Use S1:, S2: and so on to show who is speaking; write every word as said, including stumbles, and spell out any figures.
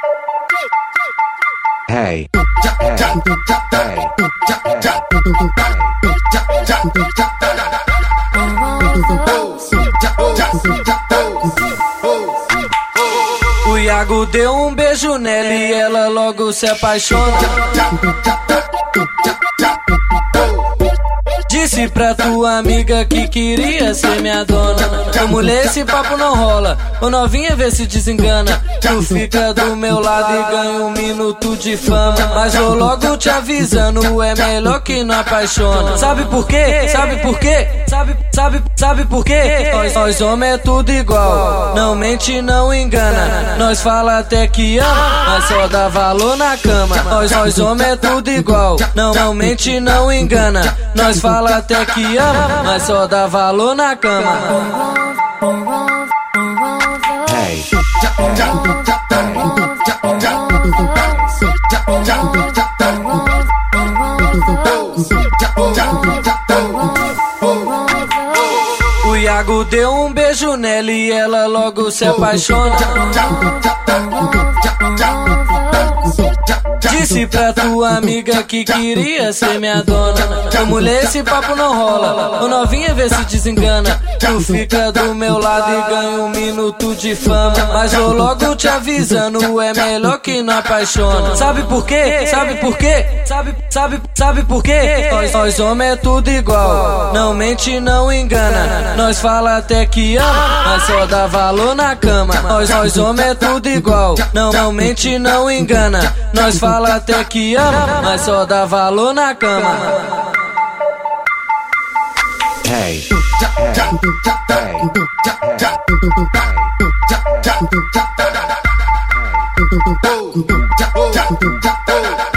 S1: Hey, hey, hey,
S2: O Iago deu um beijo nela e ela logo se apaixona. Disse pra tua amiga que queria ser minha dona. Ô mulher, esse papo não rola. Ô novinha, vê se desengana. Tu fica do meu lado e ganha um minuto de fama. Mas vou logo te avisando, é melhor que não apaixona. Sabe por quê? Sabe por quê? Sabe, sabe, sabe por quê? Nós, nós homens é tudo igual. Não mente, não engana. Nós fala até que ama, mas só dá valor na cama. Nós, nós homens é tudo igual. Não, não mente, não engana. Nós fala até que ama, mas só dá valor na cama.
S1: hey,
S2: O Iago deu um beijo nela e ela logo se apaixona. Disse pra tua amiga que queria ser minha dona. Ô mulher, esse papo não rola. Ô novinha, vê se desengana. Tu fica do meu lado e ganha um minuto de fama. Mas vou logo te avisando, é melhor que não apaixona. Sabe por quê? Sabe por quê? Sabe, sabe, sabe por quê? Nós, nós homens é tudo igual. Não mente, não engana. Nós fala até que ama, mas só dá valor na cama. Nós, nós homens é tudo igual. Não, não mente, não engana. Nós fala até que ama, mas só dá valor na cama.
S1: hey, hey, hey, hey.